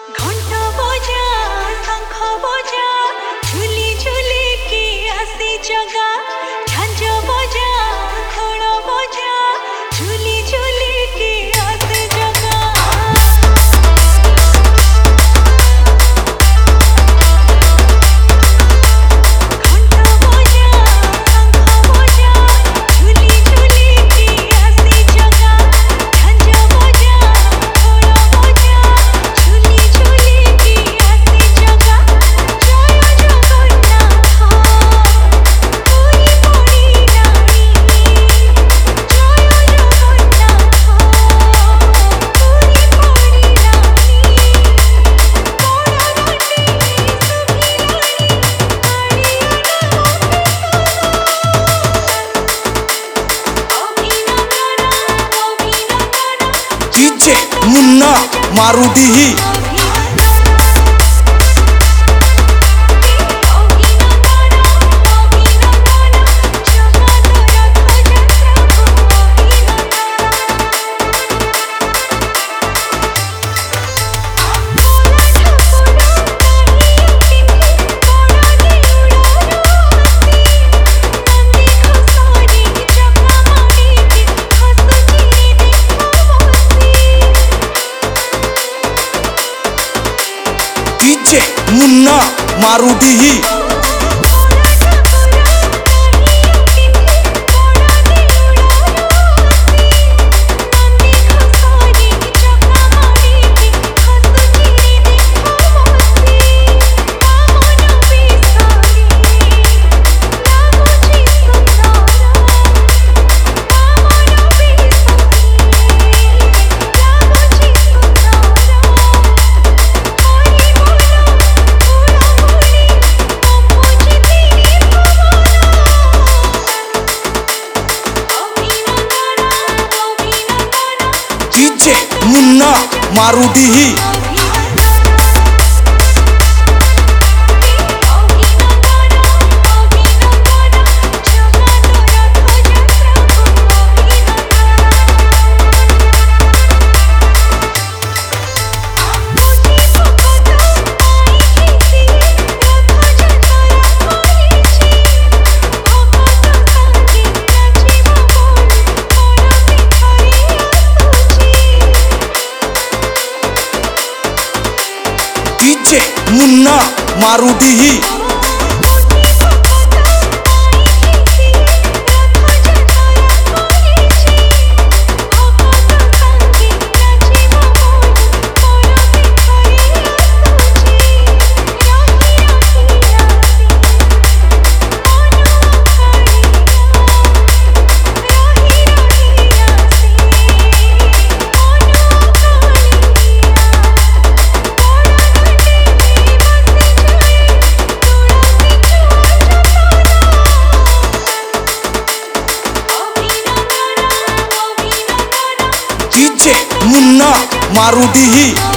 घंटा बजा शंख बजा झुली झुली की आसी जगा झांझ बजा खोल बजा झुली झुली की आसी जगा घंटा बजा शंख बजा झुली झुली की आसी जगा झांझ बजा खोल बजा झुली झुली की आसी जगा जय जगन्नाथ पूरी पड़ी रानी जय जगन्नाथ पूरी पड़ी रानी बड़ घाटे सुखिलानी अभिनंदन DJ Munna Marudihi DJ Munna Marudihi DJ Munna Marudihi DJ Munna Marudihi DJ Munna मारुडीही।